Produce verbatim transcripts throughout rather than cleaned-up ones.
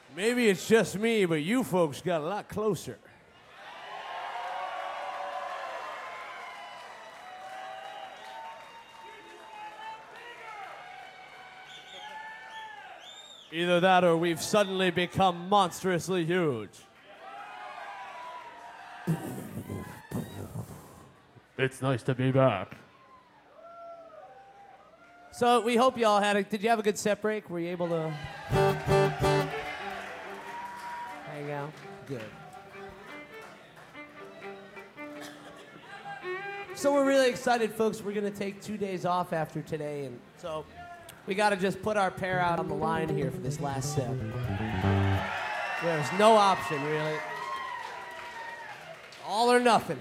Maybe it's just me, but you folks got a lot closer. Either that or we've suddenly become monstrously huge. It's nice to be back. So we hope you all had a, did you have a good set break? Were you able to hang out? Good. So we're really excited, folks. We're going to take two days off after today, and so we got to just put our pair out on the line here for this last set. There's no option, really. All or nothing.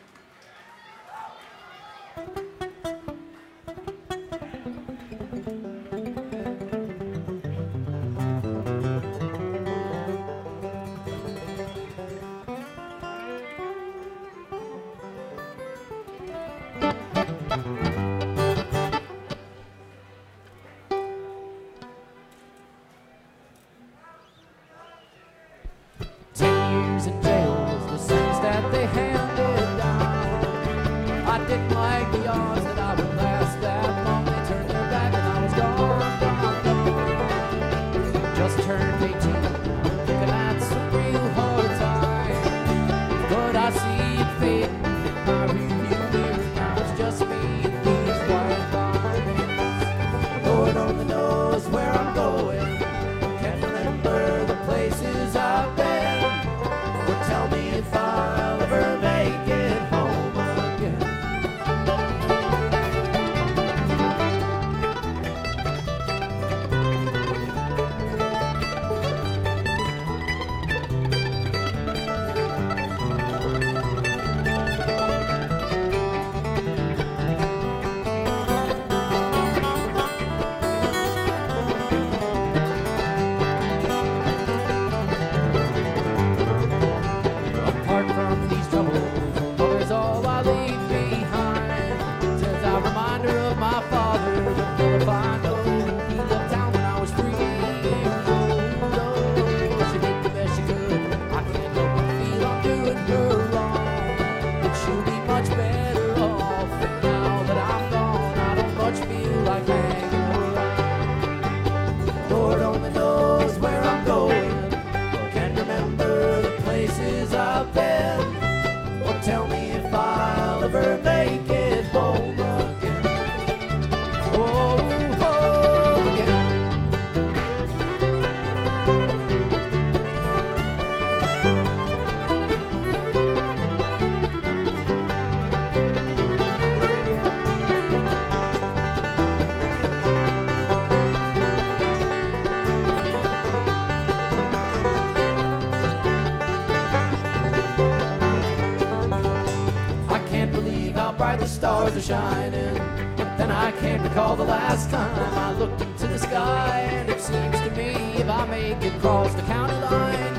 Stars are shining, but then I can't recall the last time I looked into the sky, and it seems to me if I make it across the county line,